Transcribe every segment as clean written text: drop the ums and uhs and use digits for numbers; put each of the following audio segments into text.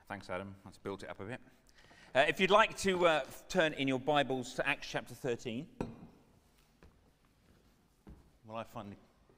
Thanks, Adam. Let's build it up a bit. If you'd like to turn in your Bibles to Acts chapter 13. Well, I finally...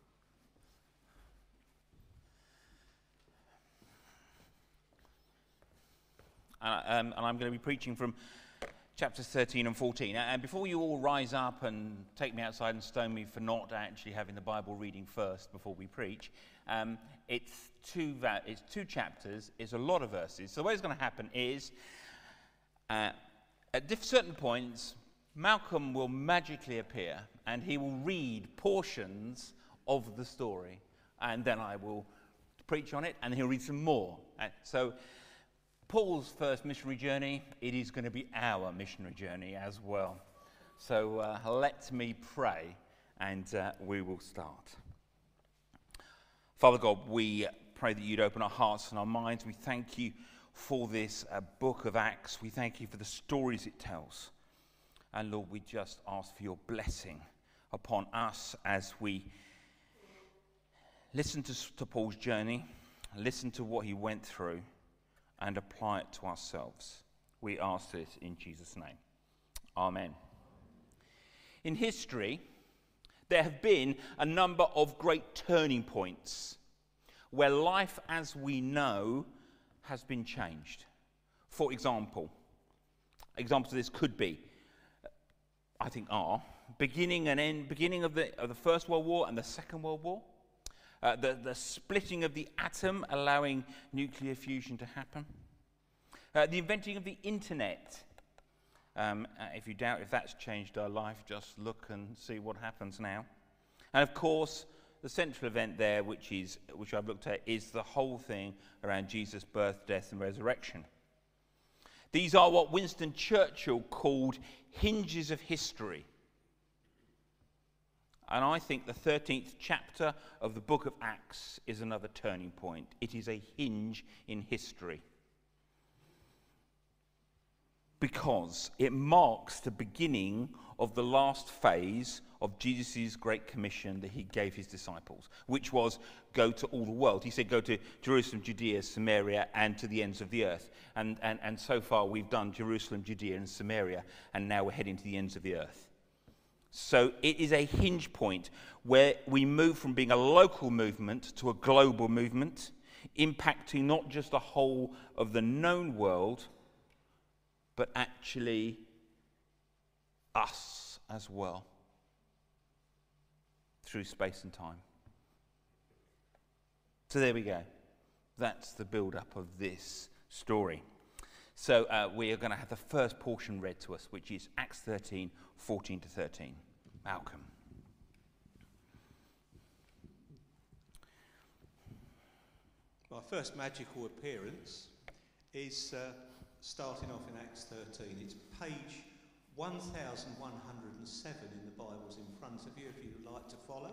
And I'm going to be preaching from chapters 13 and 14. And before you all rise up and take me outside and stone me for not actually having the Bible reading first before we preach, it's two chapters, it's a lot of verses. So what's going to happen is, at certain points, Malcolm will magically appear and he will read portions of the story. And then I will preach on it and he'll read some more. So Paul's first missionary journey, it is going to be our missionary journey as well. So let me pray and we will start. Father God, we pray that you'd open our hearts and our minds. We thank you for this book of Acts. We thank you for the stories it tells. And Lord, we just ask for your blessing upon us as we listen to Paul's journey, listen to what he went through, and apply it to ourselves. We ask this in Jesus' name. Amen. In history, there have been a number of great turning points where life as we know has been changed. For example, examples of this could be, I think are, beginning of the First World War and the Second World War, the splitting of the atom, allowing nuclear fusion to happen. The inventing of the internet. If you doubt if that's changed our life, just look and see what happens now. And of course, the central event there, which I've looked at, is the whole thing around Jesus' birth, death, and resurrection. These are what Winston Churchill called hinges of history. And I think the 13th chapter of the book of Acts is another turning point. It is a hinge in history. Because it marks the beginning of the last phase of Jesus' Great Commission that he gave his disciples, which was go to all the world. He said go to Jerusalem, Judea, Samaria, and to the ends of the earth. And so far we've done Jerusalem, Judea, and Samaria, and now we're heading to the ends of the earth. So it is a hinge point where we move from being a local movement to a global movement, impacting not just the whole of the known world, but actually us as well, through space and time. So there we go. That's the build-up of this story. So we are going to have the first portion read to us, which is Acts 13, 14 to 13. Malcolm. My first magical appearance is starting off in Acts 13. It's page 1107 in the Bibles in front of you, if you'd like to follow.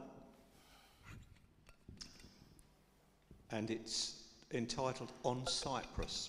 And it's entitled On Cyprus.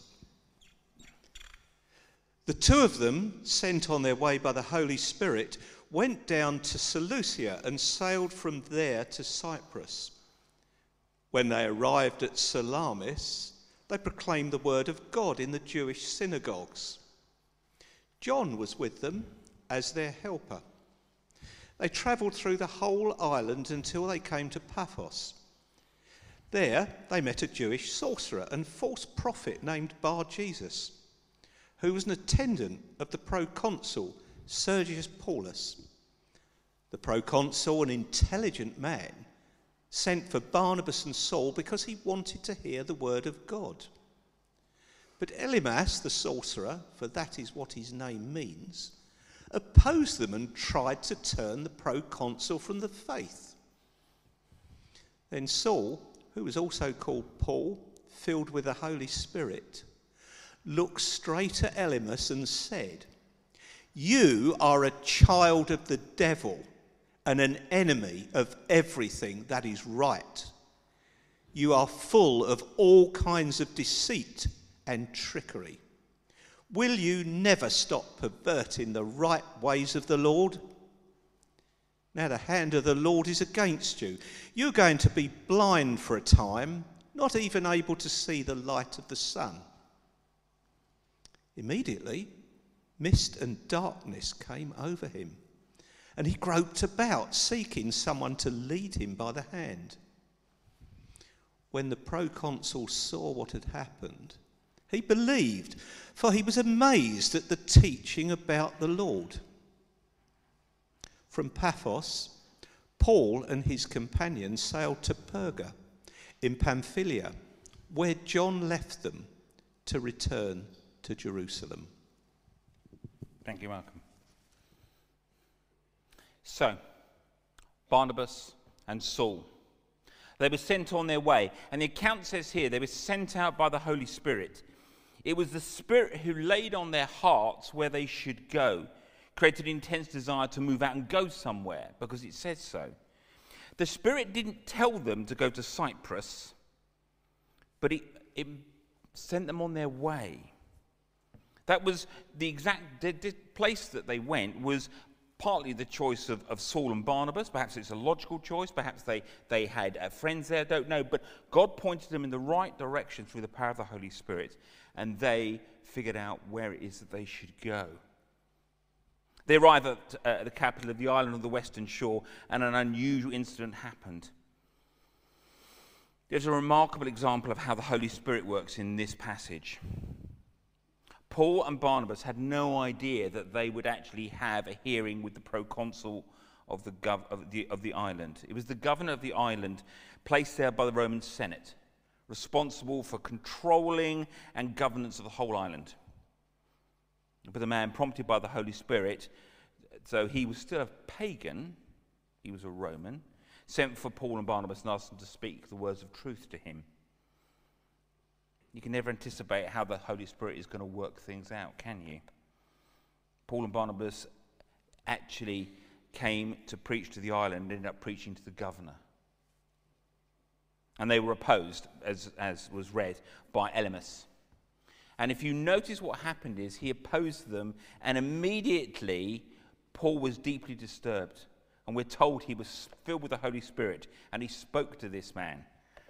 The two of them, sent on their way by the Holy Spirit, went down to Seleucia and sailed from there to Cyprus. When they arrived at Salamis, they proclaimed the word of God in the Jewish synagogues. John was with them as their helper. They travelled through the whole island until they came to Paphos. There they met a Jewish sorcerer and false prophet named Bar-Jesus, who was an attendant of the proconsul Sergius Paulus. The proconsul, an intelligent man, sent for Barnabas and Saul because he wanted to hear the word of God. But Elymas, the sorcerer, for that is what his name means, opposed them and tried to turn the proconsul from the faith. Then Saul, who was also called Paul, filled with the Holy Spirit, looked straight at Elymas and said, "You are a child of the devil and an enemy of everything that is right. You are full of all kinds of deceit and trickery. Will you never stop perverting the right ways of the Lord? Now the hand of the Lord is against you. You're going to be blind for a time, not even able to see the light of the sun." Immediately, mist and darkness came over him, and he groped about, seeking someone to lead him by the hand. When the proconsul saw what had happened, he believed, for he was amazed at the teaching about the Lord. From Paphos, Paul and his companions sailed to Perga in Pamphylia, where John left them to return to Jerusalem. Thank you, Malcolm. So, Barnabas and Saul, they were sent on their way. And the account says here, they were sent out by the Holy Spirit. It was the Spirit who laid on their hearts where they should go, created an intense desire to move out and go somewhere, because it says so. The Spirit didn't tell them to go to Cyprus, but it sent them on their way. That was the exact place that they went was partly the choice of Saul and Barnabas. Perhaps it's a logical choice. Perhaps they had friends there. I don't know. But God pointed them in the right direction through the power of the Holy Spirit, and they figured out where it is that they should go. They arrived at the capital of the island of the Western Shore, and an unusual incident happened. There's a remarkable example of how the Holy Spirit works in this passage. Paul and Barnabas had no idea that they would actually have a hearing with the proconsul of the island. It was the governor of the island, placed there by the Roman Senate, responsible for controlling and governance of the whole island. But the man, prompted by the Holy Spirit, so he was still a pagan, he was a Roman, sent for Paul and Barnabas and asked them to speak the words of truth to him. You can never anticipate how the Holy Spirit is going to work things out, can you? Paul and Barnabas actually came to preach to the island and ended up preaching to the governor. And they were opposed, as was read, by Elymas. And if you notice what happened is he opposed them, and immediately Paul was deeply disturbed. And we're told he was filled with the Holy Spirit, and he spoke to this man.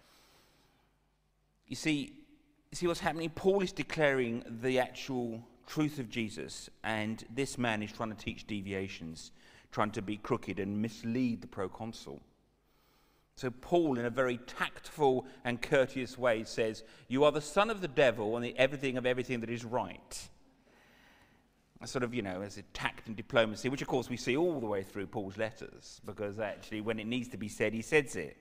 You see what's happening? Paul is declaring the actual truth of Jesus, and this man is trying to teach deviations, trying to be crooked and mislead the proconsul. So Paul, in a very tactful and courteous way, says, "You are the son of the devil and the everything that is right." Sort of, as a tact and diplomacy, which of course we see all the way through Paul's letters, because actually when it needs to be said, he says it.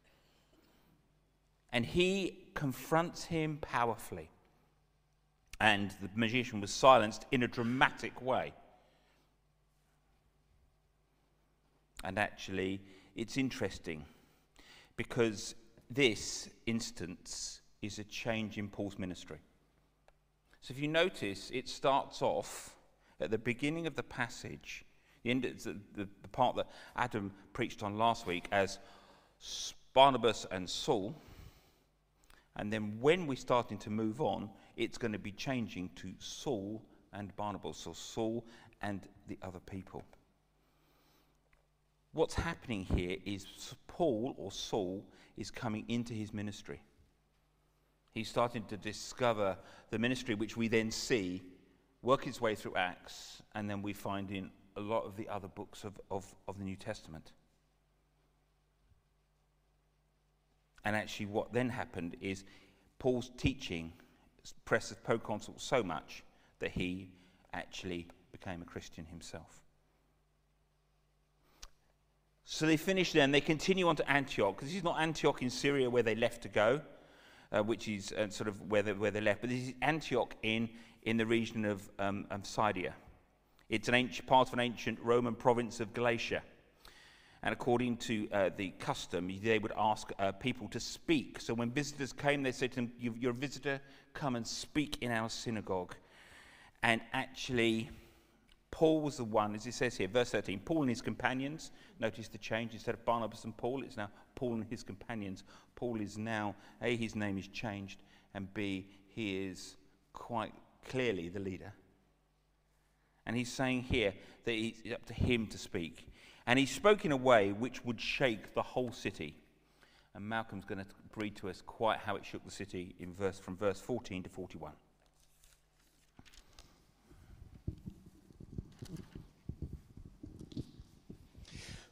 And he confronts him powerfully. And the magician was silenced in a dramatic way. And actually, it's interesting, because this instance is a change in Paul's ministry. So if you notice, it starts off at the beginning of the passage, the part that Adam preached on last week, as Barnabas and Saul. And then when we're starting to move on, it's going to be changing to Saul and Barnabas, so Saul and the other people. What's happening here is Paul, or Saul, is coming into his ministry. He's starting to discover the ministry, which we then see work its way through Acts, and then we find in a lot of the other books of the New Testament. And actually what then happened is Paul's teaching pressed the proconsul so much that he actually became a Christian himself. So they finish there, and they continue on to Antioch, because this is not Antioch in Syria where they left to go, which is sort of where they left, but this is Antioch in the region of Syria. It's part of an ancient Roman province of Galatia. And according to the custom, they would ask people to speak. So when visitors came, they said to them, "You're a visitor, come and speak in our synagogue." And actually, Paul was the one, as it says here, verse 13, Paul and his companions. Notice the change. Instead of Barnabas and Paul, it's now Paul and his companions. Paul is now, A, his name is changed, and B, he is quite clearly the leader. And he's saying here that it's up to him to speak. And he spoke in a way which would shake the whole city. And Malcolm's going to read to us quite how it shook the city from verse 14 to 41.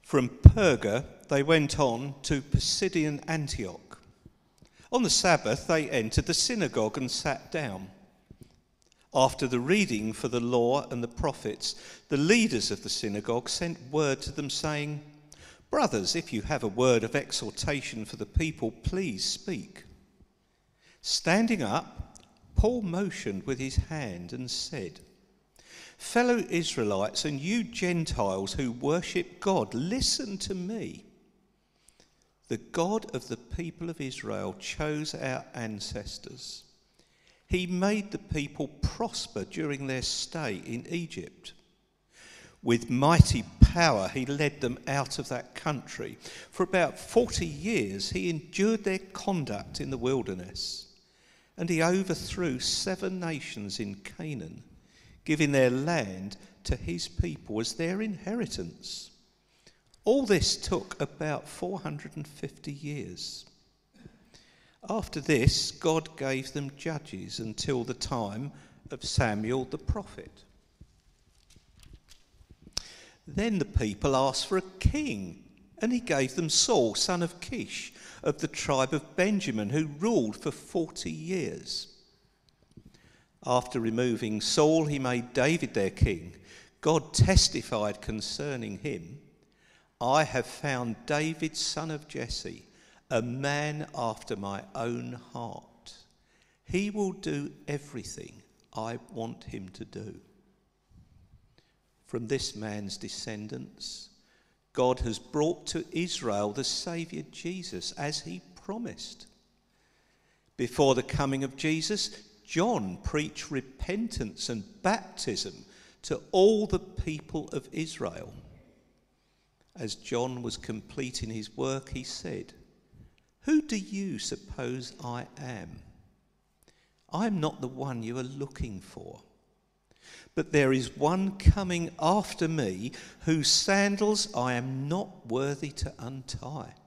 From Perga, they went on to Pisidian Antioch. On the Sabbath, they entered the synagogue and sat down. After the reading for the law and the prophets, the leaders of the synagogue sent word to them saying, "Brothers, if you have a word of exhortation for the people, please speak." Standing up, Paul motioned with his hand and said, "Fellow Israelites and you Gentiles who worship God, listen to me. The God of the people of Israel chose our ancestors. He made the people prosper during their stay in Egypt. With mighty power, he led them out of that country. For about 40 years, he endured their conduct in the wilderness, and he overthrew 7 nations in Canaan, giving their land to his people as their inheritance. All this took about 450 years. After this, God gave them judges until the time of Samuel the prophet. Then the people asked for a king, and he gave them Saul, son of Kish, of the tribe of Benjamin, who ruled for 40 years. After removing Saul, he made David their king. God testified concerning him, "I have found David, son of Jesse, a man after my own heart. He will do everything I want him to do." From this man's descendants, God has brought to Israel the Saviour Jesus, as he promised. Before the coming of Jesus, John preached repentance and baptism to all the people of Israel. As John was completing his work, he said, "Who do you suppose I am? I am not the one you are looking for. But there is one coming after me whose sandals I am not worthy to untie."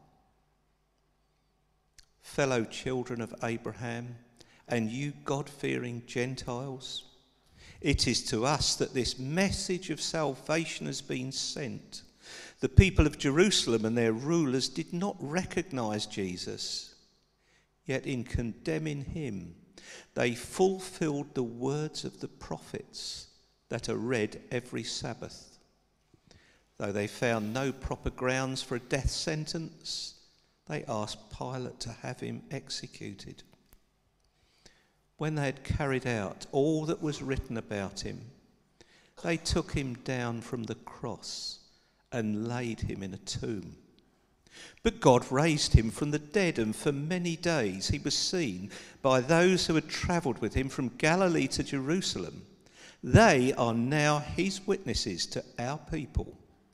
Fellow children of Abraham, and you God-fearing Gentiles, it is to us that this message of salvation has been sent. The people of Jerusalem and their rulers did not recognize Jesus, yet in condemning him, they fulfilled the words of the prophets that are read every Sabbath. Though they found no proper grounds for a death sentence, they asked Pilate to have him executed. When they had carried out all that was written about him, they took him down from the cross and laid him in a tomb. But God raised him from the dead, and for many days he was seen by those who had travelled with him from Galilee to Jerusalem. They are now his witnesses to our people.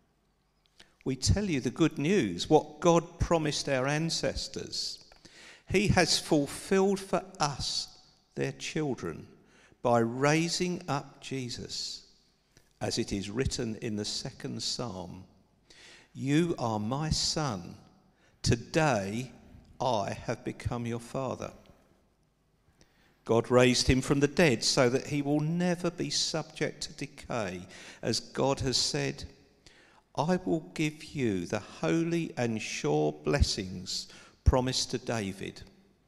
We tell you the good news, what God promised our ancestors. He has fulfilled for us, their children, by raising up Jesus, as it is written in the 2nd Psalm, "You are my son. Today I have become your father." God raised him from the dead so that he will never be subject to decay. As God has said, "I will give you the holy and sure blessings promised to David."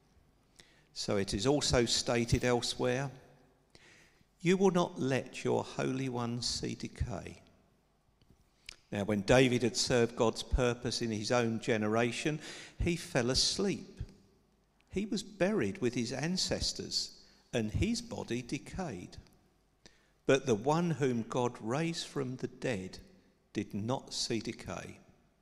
So it is also stated elsewhere, "You will not let your Holy One see decay." Now, when David had served God's purpose in his own generation, he fell asleep. He was buried with his ancestors, and his body decayed. But the one whom God raised from the dead did not see decay.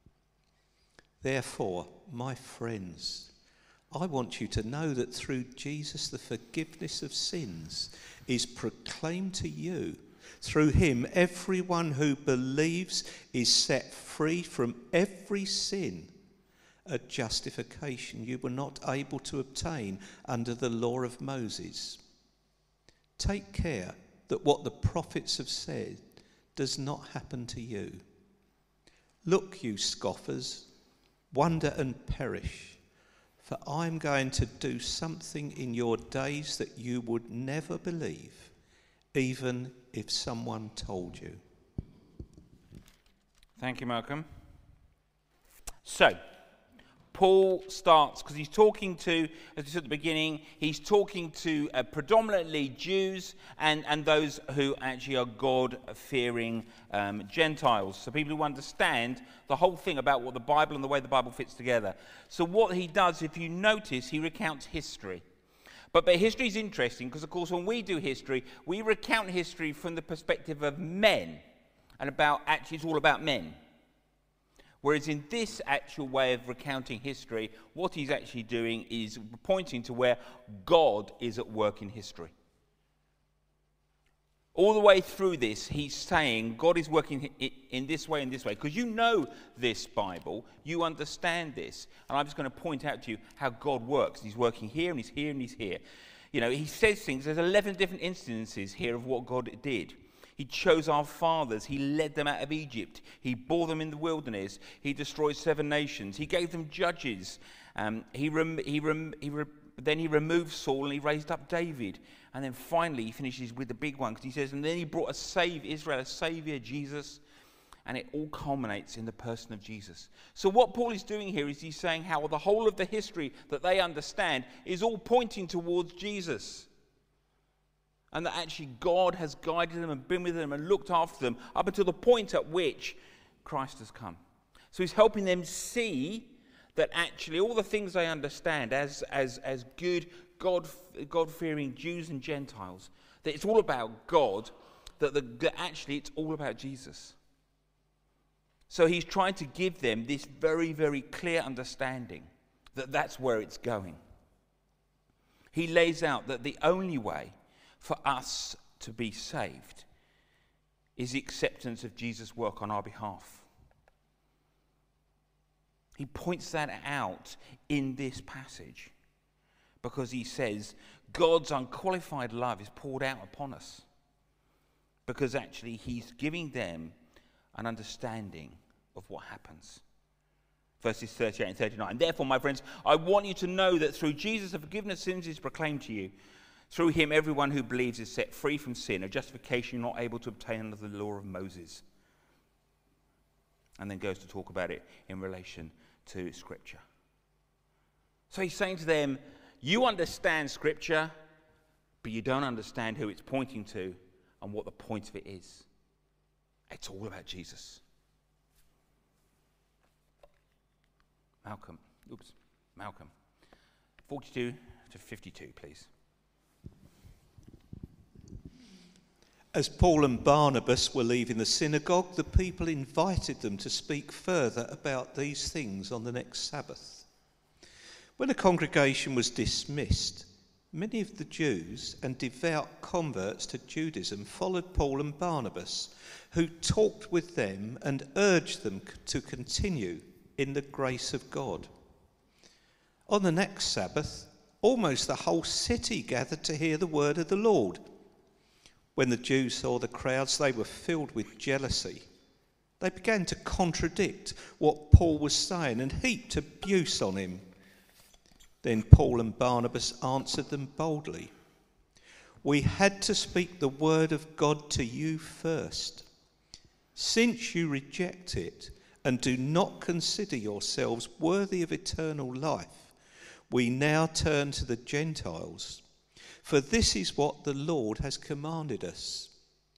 Therefore, my friends, I want you to know that through Jesus the forgiveness of sins is proclaimed to you. Through him, everyone who believes is set free from every sin, a justification you were not able to obtain under the law of Moses. Take care that what the prophets have said does not happen to you. Look, you scoffers, wonder and perish, for I'm going to do something in your days that you would never believe, even if someone told you. Thank you, Malcolm. So, Paul starts, because he's talking to, as we said at the beginning, he's talking to predominantly Jews and those who actually are God-fearing Gentiles. So people who understand the whole thing about what the Bible and the way the Bible fits together. So what he does, if you notice, he recounts history. But history is interesting because, of course, when we do history, we recount history from the perspective of men. And actually, it's all about men. Whereas in this actual way of recounting history, what he's actually doing is pointing to where God is at work in history. All the way through this, he's saying God is working in this way, because you know this Bible, you understand this, and I'm just going to point out to you how God works. He's working here, and he's here, and he's here. You know, he says things, there's 11 different instances here of what God did. He chose our fathers. He led them out of Egypt. He bore them in the wilderness. He destroyed 7 nations. He gave them judges. Then he removed Saul and he raised up David. And then finally he finishes with the big one, because he says, and then he brought Israel, a saviour, Jesus. And it all culminates in the person of Jesus. So what Paul is doing here is he's saying how the whole of the history that they understand is all pointing towards Jesus. And that actually God has guided them and been with them and looked after them up until the point at which Christ has come. So he's helping them see that actually all the things they understand as good God-fearing Jews and Gentiles, that it's all about God, that actually it's all about Jesus. So he's trying to give them this very, very clear understanding that that's where it's going. He lays out that the only way for us to be saved is the acceptance of Jesus' work on our behalf. He points that out in this passage because he says God's unqualified love is poured out upon us because actually he's giving them an understanding of what happens. Verses 38 and 39. Therefore, my friends, I want you to know that through Jesus the forgiveness of sins is proclaimed to you. Through him, everyone who believes is set free from sin, a justification you're not able to obtain under the law of Moses. And then goes to talk about it in relation to Scripture. So he's saying to them, you understand Scripture, but you don't understand who it's pointing to and what the point of it is. It's all about Jesus. Malcolm. 42 to 52, please. As Paul and Barnabas were leaving the synagogue, the people invited them to speak further about these things on the next Sabbath. When the congregation was dismissed, many of the Jews and devout converts to Judaism followed Paul and Barnabas, who talked with them and urged them to continue in the grace of God. On the next Sabbath, almost the whole city gathered to hear the word of the Lord. When the Jews saw the crowds, they were filled with jealousy. They began to contradict what Paul was saying and heaped abuse on him. Then Paul and Barnabas answered them boldly. We had to speak the word of God to you first. Since you reject it and do not consider yourselves worthy of eternal life, we now turn to the Gentiles. For this is what the Lord has commanded us.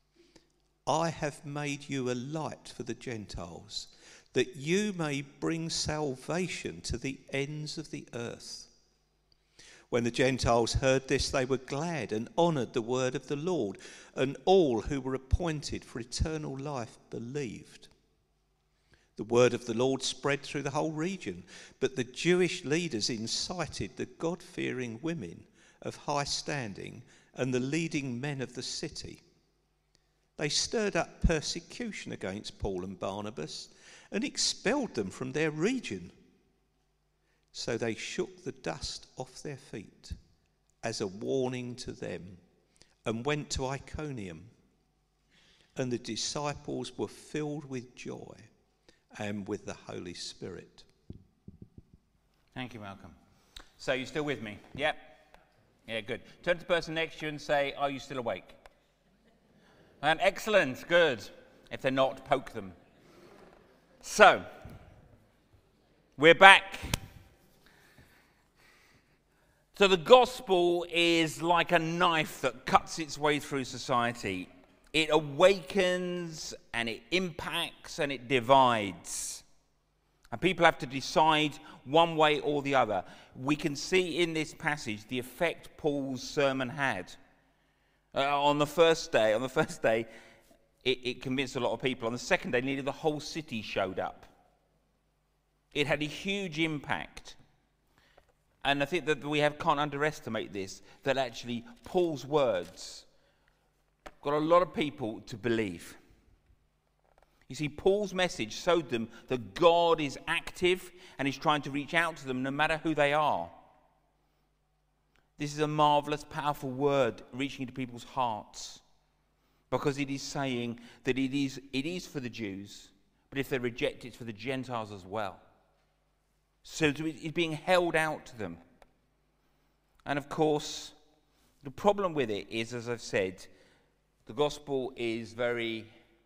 I have made you a light for the Gentiles, that you may bring salvation to the ends of the earth. When the Gentiles heard this, they were glad and honoured the word of the Lord, and all who were appointed for eternal life believed. The word of the Lord spread through the whole region, but the Jewish leaders incited the God-fearing women of high standing and the leading men of the city. They stirred up persecution against Paul and Barnabas and expelled them from their region. So they shook the dust off their feet as a warning to them and went to Iconium. And the disciples were filled with joy and with the Holy Spirit. Thank you, Malcolm. So you still with me? Yep. Yeah, good. Turn to the person next to you and say, are you still awake? And excellent, good. If they're not, poke them. So, We're back. So the gospel is like a knife that cuts its way through society. It awakens and it impacts and it divides. And people have to decide one way or the other. We can see in this passage the effect Paul's sermon had. On the first day, it convinced a lot of people. On the second day, nearly the whole city showed up. It had a huge impact. And I think that can't underestimate this, that actually Paul's words got a lot of people to believe. You see, Paul's message showed them that God is active and is trying to reach out to them no matter who they are. This is a marvelous, powerful word reaching into people's hearts, because it is saying that it is for the Jews, but if they reject it, it's for the Gentiles as well. So it's being held out to them. And of course, the problem with it is, as I've said, the gospel is very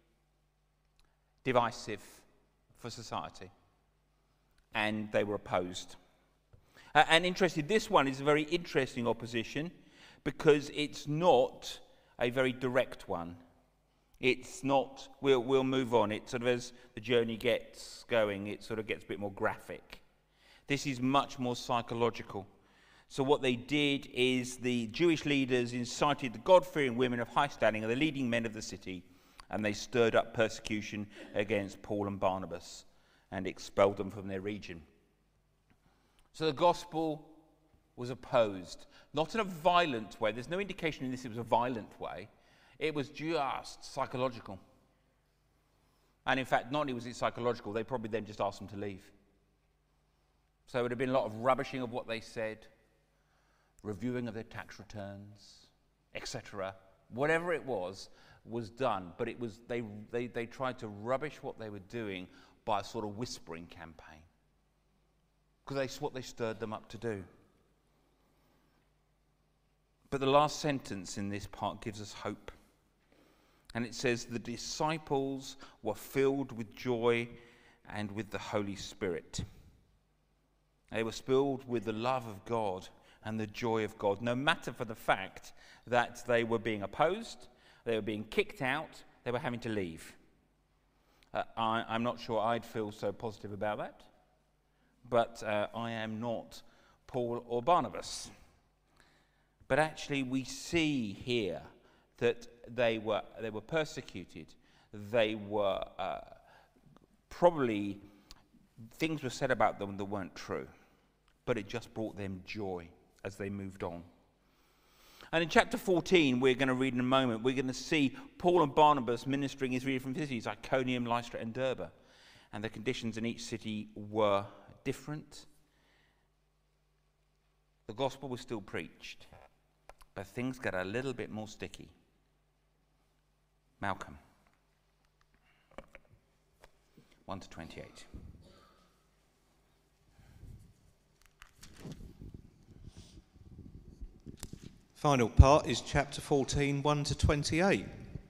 divisive for society. And they were opposed. And interesting, this one is a very interesting opposition, because it's not a very direct one. It's not, we'll move on. It sort of, as the journey gets going, it sort of gets a bit more graphic. This is much more psychological. So what they did is the Jewish leaders incited the God-fearing women of high standing and the leading men of the city, and they stirred up persecution against Paul and Barnabas and expelled them from their region. So the gospel was opposed, not in a violent way. There's no indication in this it was a violent way. It was just psychological. And in fact, not only was it psychological, they probably then just asked them to leave. So it would have been a lot of rubbishing of what they said, reviewing of their tax returns, etc. Whatever it was done. But it was they tried to rubbish what they were doing by a sort of whispering campaign, because that's what they stirred them up to do. But the last sentence in this part gives us hope. And it says, the disciples were filled with joy and with the Holy Spirit. They were filled with the love of God and the joy of God, no matter for the fact that they were being opposed, they were being kicked out, they were having to leave. I'm not sure I'd feel so positive about that, but I am not Paul or Barnabas. But actually we see here that they were persecuted. They were probably, things were said about them that weren't true, but it just brought them joy as they moved on. And in chapter 14, we're going to read in a moment, we're going to see Paul and Barnabas ministering in 3 different cities, Iconium, Lystra, and Derbe. And the conditions in each city were different. The gospel was still preached, but things got a little bit more sticky. Malcolm, 1-28. Final part is chapter 14, 1-28.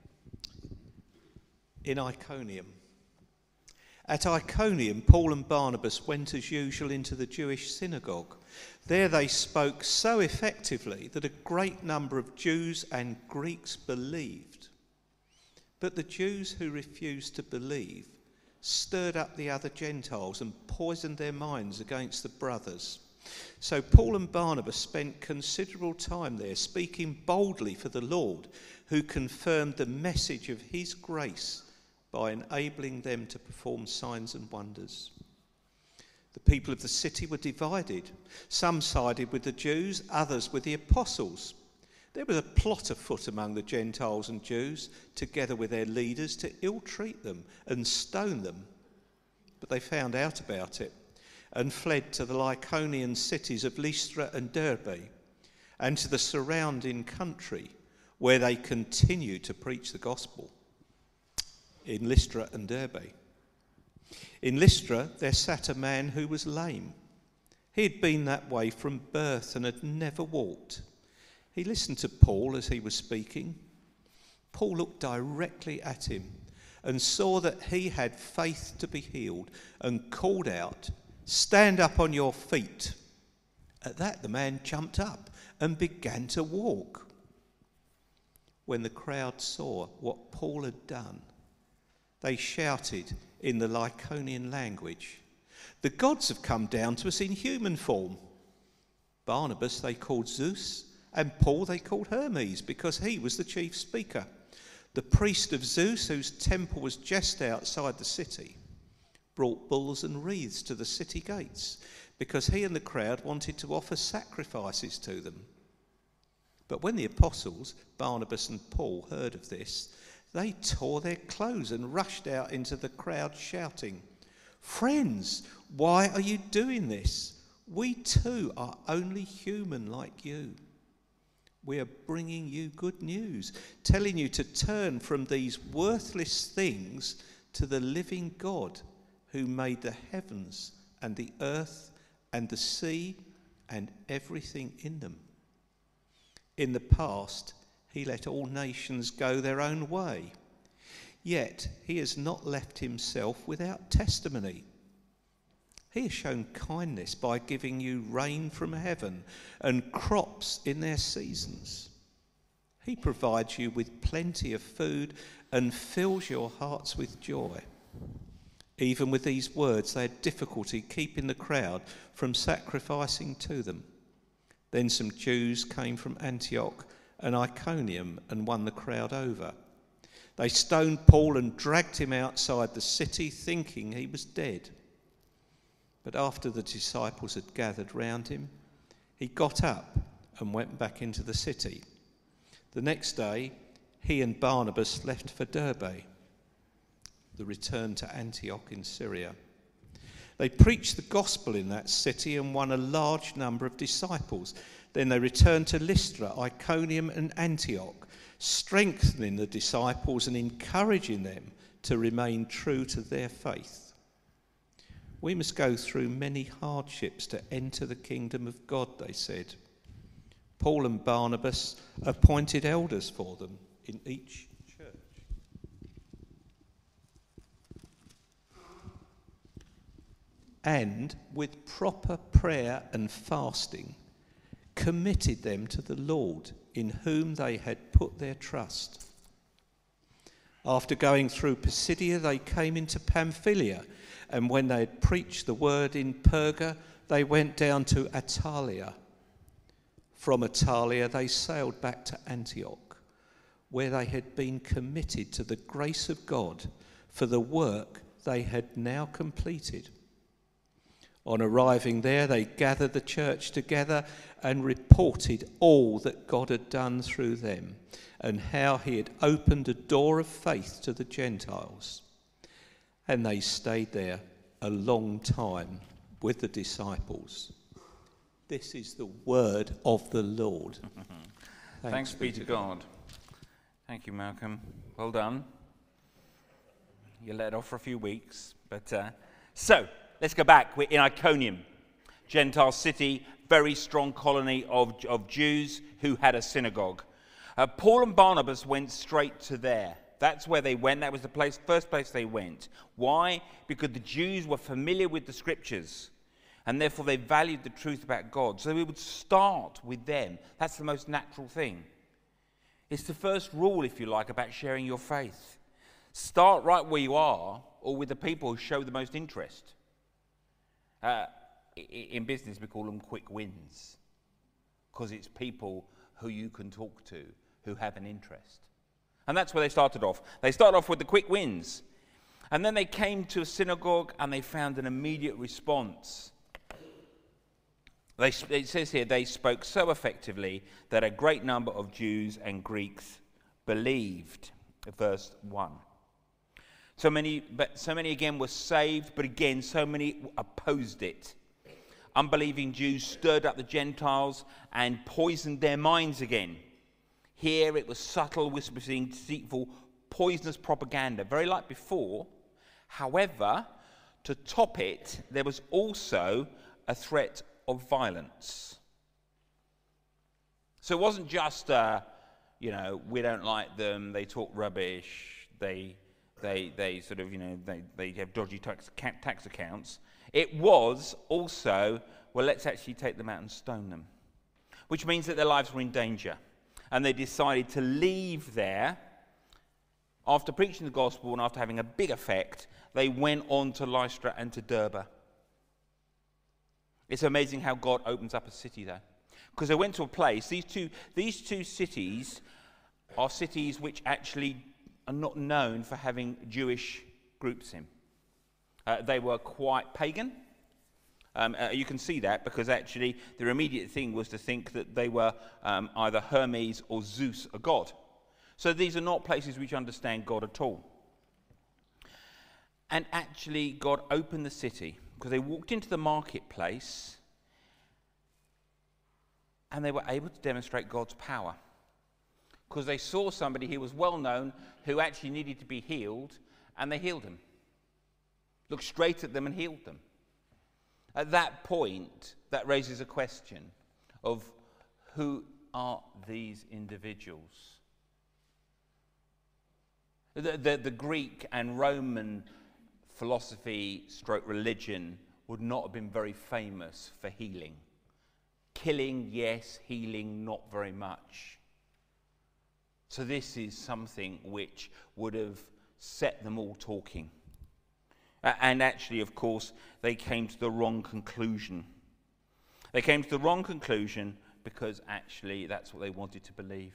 In Iconium. At Iconium, Paul and Barnabas went as usual into the Jewish synagogue. There they spoke so effectively that a great number of Jews and Greeks believed. But the Jews who refused to believe stirred up the other Gentiles and poisoned their minds against the brothers. So Paul and Barnabas spent considerable time there, speaking boldly for the Lord, who confirmed the message of his grace by enabling them to perform signs and wonders. The people of the city were divided. Some sided with the Jews, others with the apostles. There was a plot afoot among the Gentiles and Jews, together with their leaders, to ill-treat them and stone them. But they found out about it and fled to the Lycaonian cities of Lystra and Derbe and to the surrounding country, where they continued to preach the gospel. In Lystra and Derbe. In Lystra there sat a man who was lame. He had been that way from birth and had never walked. He listened to Paul as he was speaking. Paul looked directly at him and saw that he had faith to be healed, and called out, Stand up on your feet." At that the man jumped up and began to walk. When the crowd saw what Paul had done, they shouted in the Lycaonian language, "The gods have come down to us in human form." Barnabas they called Zeus, and Paul they called Hermes, because he was the chief speaker. The priest of Zeus, whose temple was just outside the city, brought bulls and wreaths to the city gates, because he and the crowd wanted to offer sacrifices to them. But when the apostles, Barnabas and Paul, heard of this, they tore their clothes and rushed out into the crowd shouting, "Friends, why are you doing this? We too are only human like you. We are bringing you good news, telling you to turn from these worthless things to the living God who made the heavens and the earth and the sea and everything in them. In the past, he let all nations go their own way. Yet he has not left himself without testimony. He has shown kindness by giving you rain from heaven and crops in their seasons. He provides you with plenty of food and fills your hearts with joy." Even with these words, they had difficulty keeping the crowd from sacrificing to them. Then some Jews came from Antioch and Iconium and won the crowd over. They stoned Paul and dragged him outside the city, thinking he was dead. But after the disciples had gathered round him, he got up and went back into the city. The next day, he and Barnabas left for Derbe, the return to Antioch in Syria. They preached the gospel in that city and won a large number of disciples. Then they returned to Lystra, Iconium and Antioch, strengthening the disciples and encouraging them to remain true to their faith. "We must go through many hardships to enter the kingdom of God," they said. Paul and Barnabas appointed elders for them in each church. And with proper prayer and fasting, committed them to the Lord, in whom they had put their trust. After going through Pisidia, they came into Pamphylia, and when they had preached the word in Perga, they went down to Attalia. From Attalia, they sailed back to Antioch, where they had been committed to the grace of God for the work they had now completed. On arriving there, they gathered the church together and reported all that God had done through them and how he had opened a door of faith to the Gentiles. And they stayed there a long time with the disciples. This is the word of the Lord. Thanks be to God. Thank you, Malcolm. Well done. You let off for a few weeks. So, let's go back. We're in Iconium, Gentile city, very strong colony of Jews who had a synagogue. Paul and Barnabas went straight to there. That's where they went. That was the first place they went. Why? Because the Jews were familiar with the scriptures, and therefore they valued the truth about God. So we would start with them. That's the most natural thing. It's the first rule, if you like, about sharing your faith. Start right where you are, or with the people who show the most interest. In business, we call them quick wins, because it's people who you can talk to who have an interest. And that's where they started off. They started off with the quick wins. And then they came to a synagogue and they found an immediate response. It says here, they spoke so effectively that a great number of Jews and Greeks believed. Verse 1. So many again were saved, but again, so many opposed it. Unbelieving Jews stirred up the Gentiles and poisoned their minds again. Here it was subtle, whispering, deceitful, poisonous propaganda, very like before. However, to top it, there was also a threat of violence. So it wasn't just, we don't like them, they talk rubbish, they sort of, they have dodgy tax accounts. It was also, well, let's actually take them out and stone them, which means that their lives were in danger. And they decided to leave there. After preaching the gospel and after having a big effect, they went on to Lystra and to Derbe. It's amazing how God opens up a city there. Because they went to a place, these two cities are cities which actually are not known for having Jewish groups in. They were quite pagan. You can see that because actually their immediate thing was to think that they were either Hermes or Zeus, a god. So these are not places which understand God at all. And actually God opened the city because they walked into the marketplace and they were able to demonstrate God's power. Because they saw somebody who was well known who actually needed to be healed, and they healed him. Looked straight at them and healed them. At that point, that raises a question of who are these individuals? The Greek and Roman philosophy / religion would not have been very famous for healing. Killing, yes. Healing, not very much. So this is something which would have set them all talking. And actually, of course, they came to the wrong conclusion. They came to the wrong conclusion because actually that's what they wanted to believe.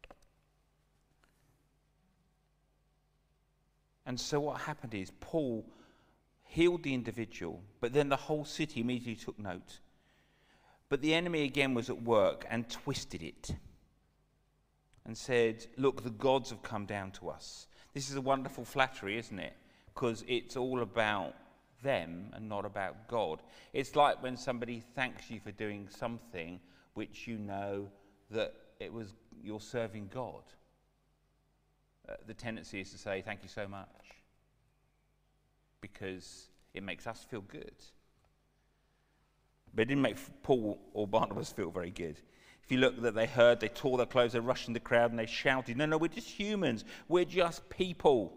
And so what happened is Paul healed the individual, but then the whole city immediately took note. But the enemy again was at work and twisted it and said, look, the gods have come down to us. This is a wonderful flattery, isn't it? Because it's all about them and not about God. It's like when somebody thanks you for doing something which you know that you're serving God. The tendency is to say, thank you so much, because it makes us feel good. But it didn't make Paul or Barnabas feel very good. If you look that they heard, they tore their clothes, they rushed in the crowd and they shouted, no, we're just humans. We're just people.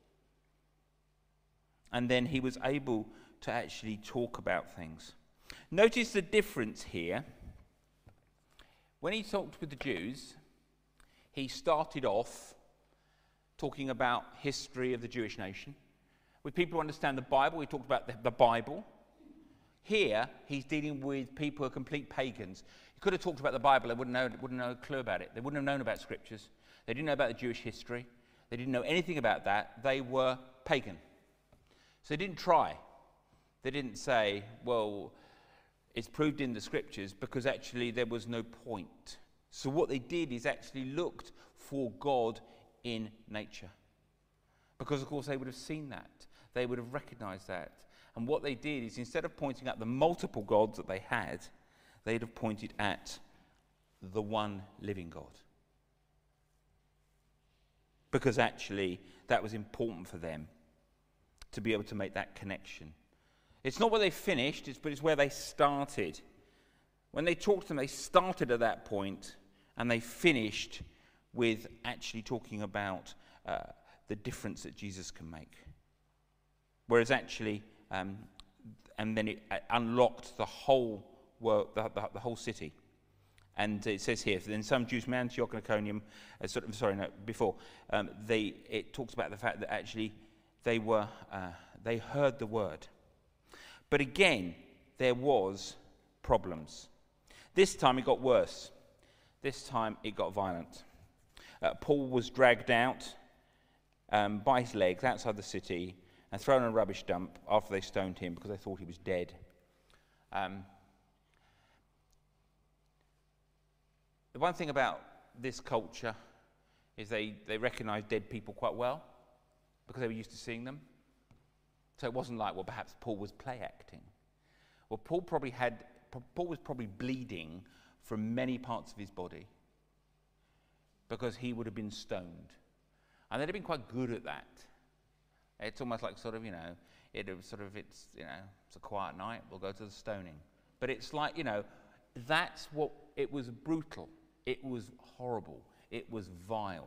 And then he was able to actually talk about things. Notice the difference here. When he talked with the Jews, he started off talking about history of the Jewish nation. With people who understand the Bible, he talked about the Bible. Here, he's dealing with people who are complete pagans. He could have talked about the Bible, they wouldn't know a clue about it. They wouldn't have known about scriptures. They didn't know about the Jewish history. They didn't know anything about that. They were pagan. So they didn't try. They didn't say, well, it's proved in the scriptures, because actually there was no point. So what they did is actually looked for God in nature. Because, of course, they would have seen that. They would have recognized that. And what they did is, instead of pointing at the multiple gods that they had, they'd have pointed at the one living God. Because actually, that was important for them to be able to make that connection. It's not where they finished, but it's where they started. When they talked to them, they started at that point, and they finished with actually talking about the difference that Jesus can make. Whereas actually, and then it unlocked the whole world, the whole city. And it says here, then some Jews from Antioch and Iconium, it talks about the fact that actually they heard the word. But again, there was problems. This time it got worse. This time it got violent. Paul was dragged out by his legs outside the city and thrown in a rubbish dump after they stoned him because they thought he was dead. The one thing about this culture is they recognise dead people quite well because they were used to seeing them. So it wasn't like, well, perhaps Paul was play acting. Well, Paul was probably bleeding from many parts of his body because he would have been stoned. And they'd have been quite good at that. It's almost like it's a quiet night, we'll go to the stoning. But it's like, that's what, it was brutal. It was horrible. It was vile.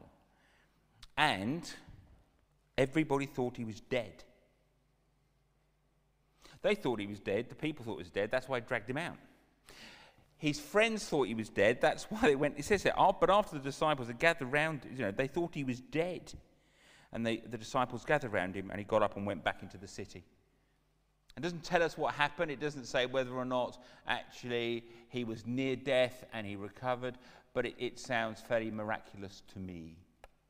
And everybody thought he was dead. They thought he was dead. The people thought he was dead. That's why they dragged him out. His friends thought he was dead. That's why they went. It says that. But after the disciples had gathered round, they thought he was dead. And the disciples gathered round him, and he got up and went back into the city. It doesn't tell us what happened. It doesn't say whether or not actually he was near death and he recovered. But it sounds fairly miraculous to me.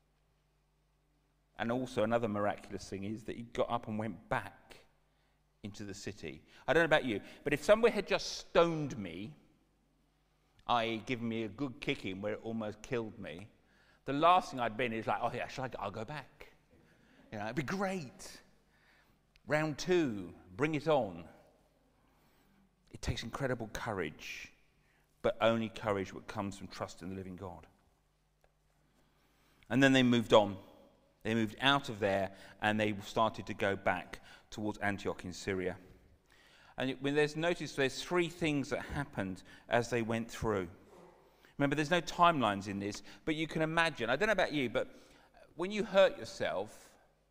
And also another miraculous thing is that he got up and went back into the city. I don't know about you, but if somebody had just stoned me, i.e. given me a good kicking where it almost killed me, the last thing I'd been is like, oh yeah, I'll go back. It'd be great. Round 2, bring it on. It takes incredible courage, but only courage that comes from trust in the living God. And then they moved on. They moved out of there, and they started to go back towards Antioch in Syria. And when there's 3 things that happened as they went through. Remember, there's no timelines in this, but you can imagine. I don't know about you, but when you hurt yourself,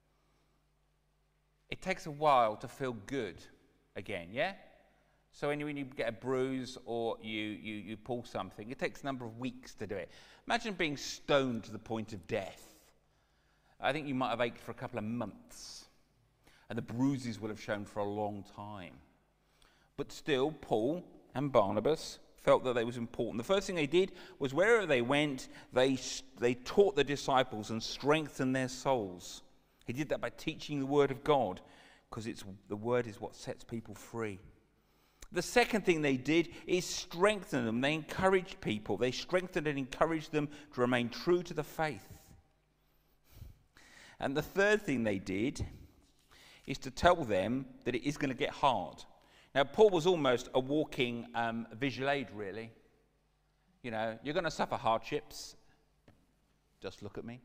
it takes a while to feel good again, yeah? So when you get a bruise or you pull something, it takes a number of weeks to do it. Imagine being stoned to the point of death. I think you might have ached for a couple of months, and the bruises will have shown for a long time. But still, Paul and Barnabas felt that they was important. The first thing they did was wherever they went, they taught the disciples and strengthened their souls. He did that by teaching the word of God, because the word is what sets people free. The second thing they did is strengthen them. They encouraged people. They strengthened and encouraged them to remain true to the faith. And the third thing they did is to tell them that it is going to get hard. Now, Paul was almost a walking visual aid, really. You're going to suffer hardships. Just look at me.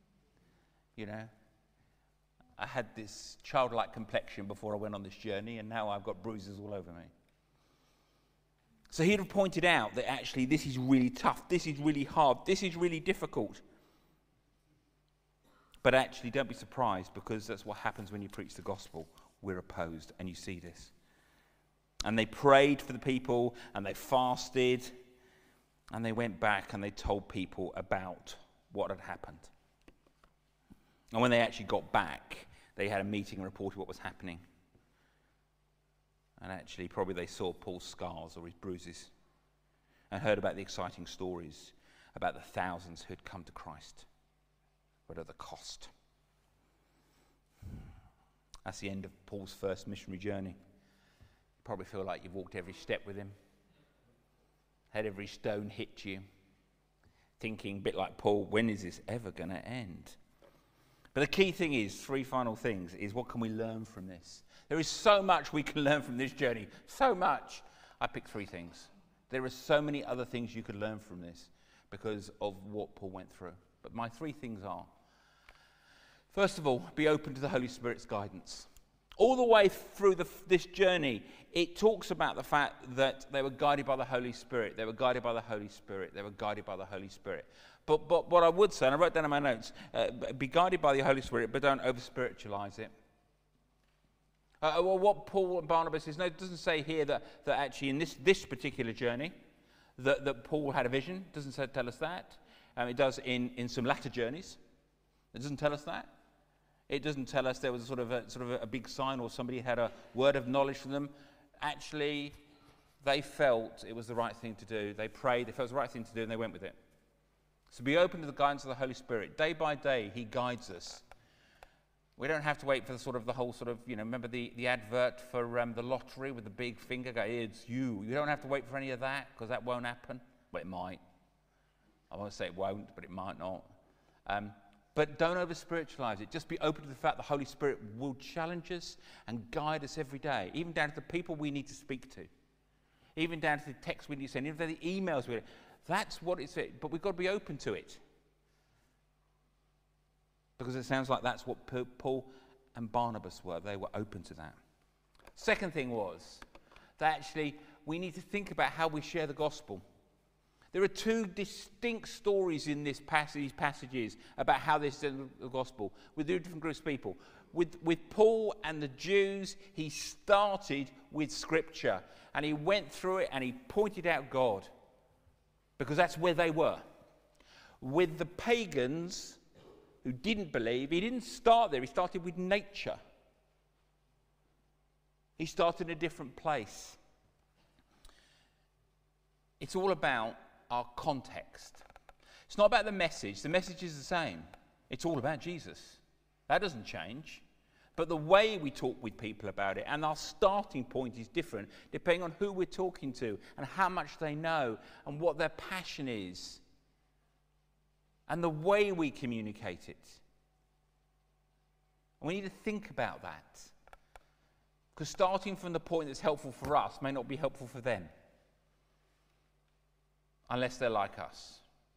I had this childlike complexion before I went on this journey, and now I've got bruises all over me. So he'd have pointed out that actually this is really tough, this is really hard, this is really difficult. But actually, don't be surprised, because that's what happens when you preach the gospel. We're opposed, and you see this. And they prayed for the people, and they fasted, and they went back and they told people about what had happened. And when they actually got back, they had a meeting and reported what was happening. And actually, probably they saw Paul's scars or his bruises and heard about the exciting stories about the thousands who had come to Christ, but at the cost. That's the end of Paul's first missionary journey. You probably feel like you've walked every step with him, had every stone hit you, thinking a bit like Paul, when is this ever going to end? But the key thing is, 3 final things, is what can we learn from this? There is so much we can learn from this journey. So much. I picked 3 things. There are so many other things you could learn from this because of what Paul went through. But my 3 things are, first of all, be open to the Holy Spirit's guidance. All the way through this journey, it talks about the fact that they were guided by the Holy Spirit. They were guided by the Holy Spirit. They were guided by the Holy Spirit. But what I would say, and I wrote down in my notes, be guided by the Holy Spirit, but don't over-spiritualize it. Well, what Paul and Barnabas is, no, it doesn't say here that actually in this particular journey that Paul had a vision. It doesn't tell us that. It does in some latter journeys. It doesn't tell us that. It doesn't tell us there was sort of a big sign or somebody had a word of knowledge from them. Actually, they felt it was the right thing to do. They prayed, they felt it was the right thing to do, and they went with it. So be open to the guidance of the Holy Spirit. Day by day, he guides us. We don't have to wait for the whole remember the advert for the lottery with the big finger going, it's you. You don't have to wait for any of that, because that won't happen. Well, it might. I won't say it won't, but it might not. But don't over-spiritualize it. Just be open to the fact the Holy Spirit will challenge us and guide us every day, even down to the people we need to speak to, even down to the texts we need to send, even to the emails we need. That's what it's. But we've got to be open to it, because it sounds like that's what Paul and Barnabas were. They were open to that. Second thing was that actually we need to think about how we share the gospel. There are two distinct stories in these passages about how this is the gospel with two different groups of people. With Paul and the Jews, he started with Scripture and he went through it and he pointed out God because that's where they were. With the pagans who didn't believe, he didn't start there. He started with nature. He started in a different place. It's all about our context. It's not about the message. The message is the same. It's all about Jesus. That doesn't change. But the way we talk with people about it and our starting point is different depending on who we're talking to and how much they know and what their passion is and the way we communicate it. And we need to think about that. Because starting from the point that's helpful for us may not be helpful for them. Unless they're like us.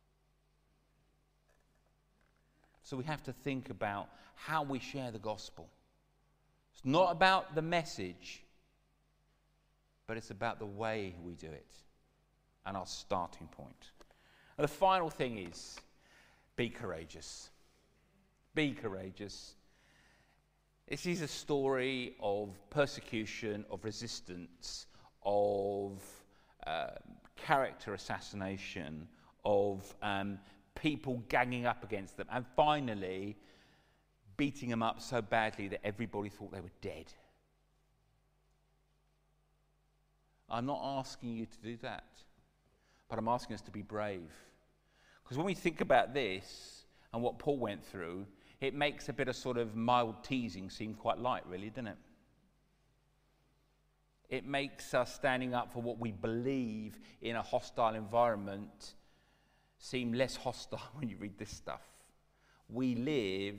So we have to think about how we share the gospel. It's not about the message, but it's about the way we do it and our starting point. And the final thing is, be courageous. Be courageous. This is a story of persecution, of resistance, of character assassination, of people ganging up against them, and finally beating them up so badly that everybody thought they were dead. I'm not asking you to do that, but I'm asking us to be brave. Because when we think about this and what Paul went through, it makes a bit of sort of mild teasing seem quite light, really, doesn't it? It makes us standing up for what we believe in a hostile environment seem less hostile when you read this stuff. We live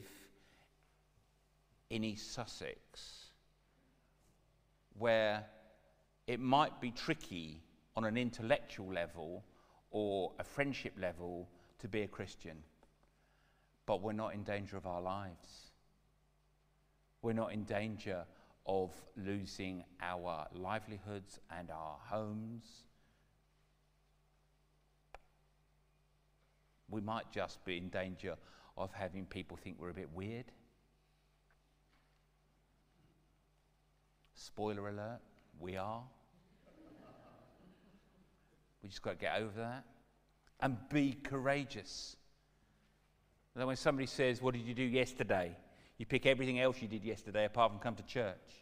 in East Sussex, where it might be tricky on an intellectual level or a friendship level to be a Christian, but we're not in danger of our lives. We're not in danger of losing our livelihoods and our homes. We might just be in danger of having people think we're a bit weird. Spoiler alert, we are. We just got to get over that and be courageous. And then when somebody says, "What did you do yesterday?" you pick everything else you did yesterday apart from come to church.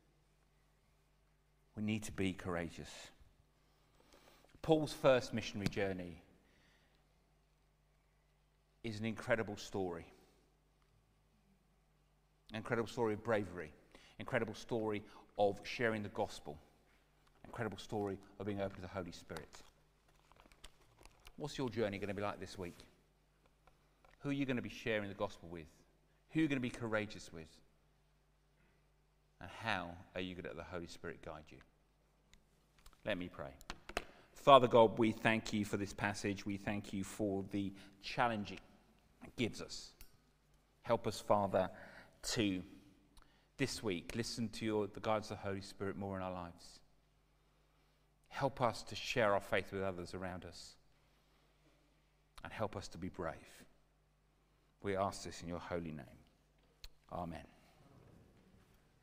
We need to be courageous. Paul's first missionary journey is an incredible story. An incredible story of bravery. Incredible story of sharing the gospel. Incredible story of being open to the Holy Spirit. What's your journey going to be like this week? Who are you going to be sharing the gospel with? Who are you going to be courageous with? And how are you going to let the Holy Spirit guide you? Let me pray. Father God, we thank you for this passage. We thank you for the challenge it gives us. Help us, Father, to this week listen to the guidance of the Holy Spirit more in our lives. Help us to share our faith with others around us. And help us to be brave. We ask this in your holy name. Amen.